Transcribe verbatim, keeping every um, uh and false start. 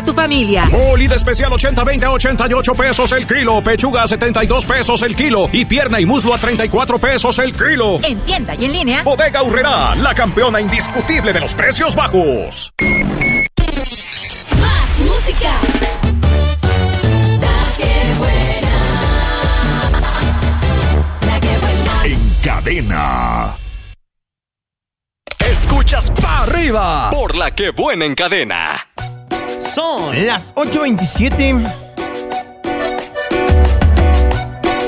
tu familia. Molida especial ochenta veinte a ochenta y ocho pesos el kilo. Pechuga a setenta y dos pesos el kilo. Y pierna y muslo a treinta y cuatro pesos el kilo. En tienda y en línea. Bodega Aurrerá, la campeona indiscutible de los precios bajos. Más música. La que buena. La que buena. En cadena. Escuchas pa' arriba por La Que Buena en cadena. Son las ocho veintisiete.